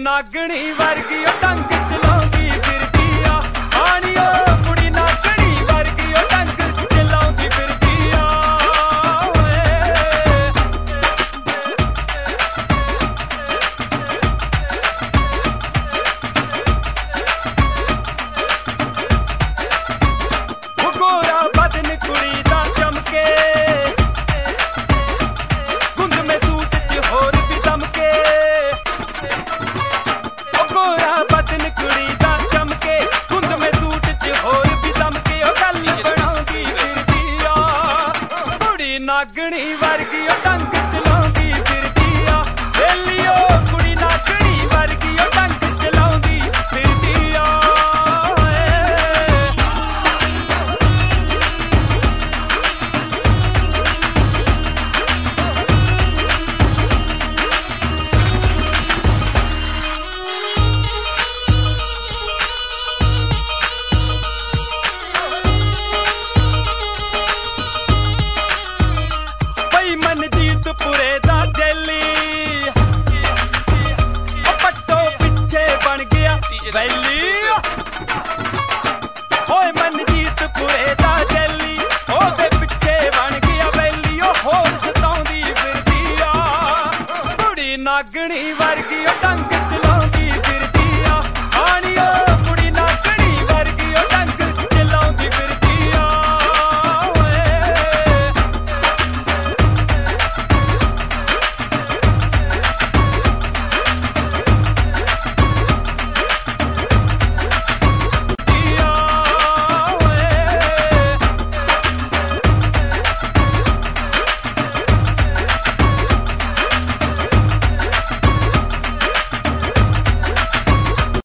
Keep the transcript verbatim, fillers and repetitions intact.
नागणी वर्गी ओ टंग चलाउंदी फिरदी आ आनी ओ कुड़ी नागणी वर्गी ओ टंग चलाउंदी फिरदी आ ओ गोरा बदन कुड़ी दा चमके गुंद में सूट च होर भी दमके गोरा बदन कुड़ी दा चमके गुंद में सूट च होर भी दमके ओ गल बनाउंदी फिरदी आ कुड़ी नागणी वर्गी ओ टंग चलाउंदी फिरदी आ वेली ओ कुड़ी नागणी वर्गी ओ टंग चलाउंदी फिरदी आ मनजीत पुरे दा जैली पट्टो पिछे बन गया वैली होए मनजीत पुरे दा जैली ओदे पिछे बन गया वैली ओ होर सताउंदी फिरदी आ कुड़ी नागणी वर्गी ओ टंग